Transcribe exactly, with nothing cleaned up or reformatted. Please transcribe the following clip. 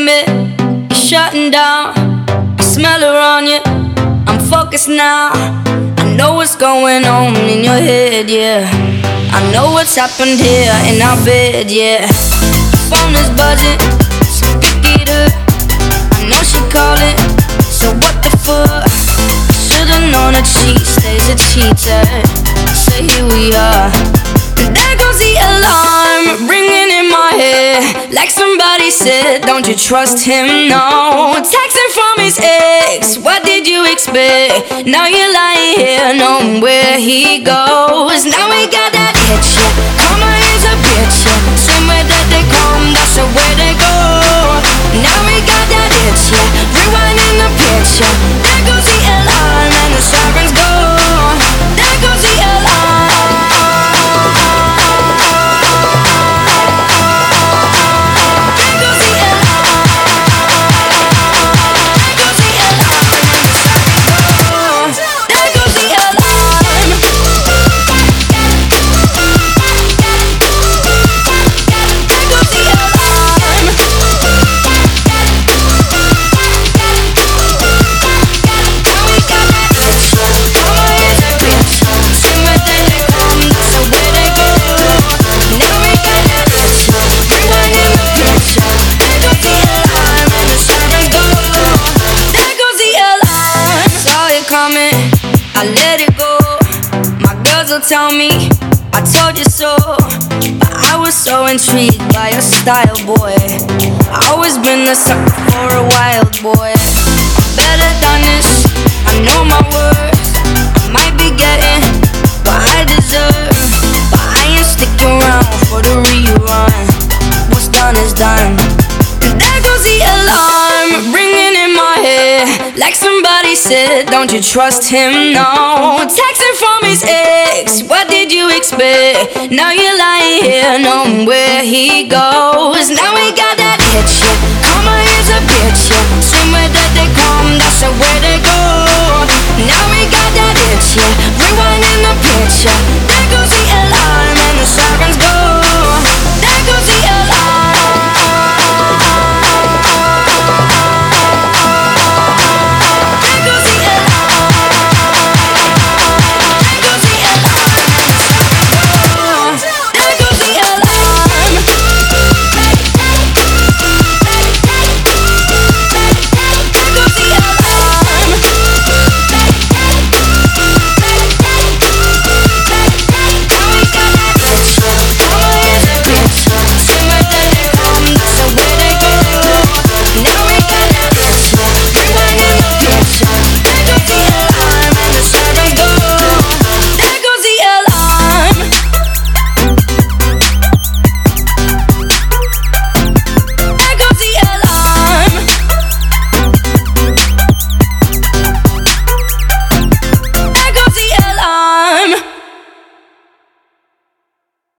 me, you're shutting down. I smell her on you, I'm focused now. I know what's going on in your head, yeah. I know what's happened here in our bed, yeah. Phone is buzzing, so pick it up. I know she calling, so what the fuck? Should've known that she stays a cheater. So here we are. And there goes the alarm, ringing in my head. Like somebody said, don't you trust him, no. Texting from his ex, what did you expect? Now you're lying here, knowing where he goes. Now we got that itch, yeah. Karma is a bitch, yeah. Same way that they come, that's the way they go. Now we got that itch, yeah. Rewinding the picture. There goes the alarm and the sirens go. There goes the alarm. I let it go. My girls will tell me I told you so, but I was so intrigued by your style, boy. I always been the sucker for a wild boy. I'm better than this, I know my worth. I might be getting what I deserve, but I ain't sticking around for the rerun. What's done is done. And there goes the alarm, ringing in my head. Like somebody said, don't you trust him, no. Texting from his ex, what did you expect? Now you're lying here, knowing where he goes. Now we got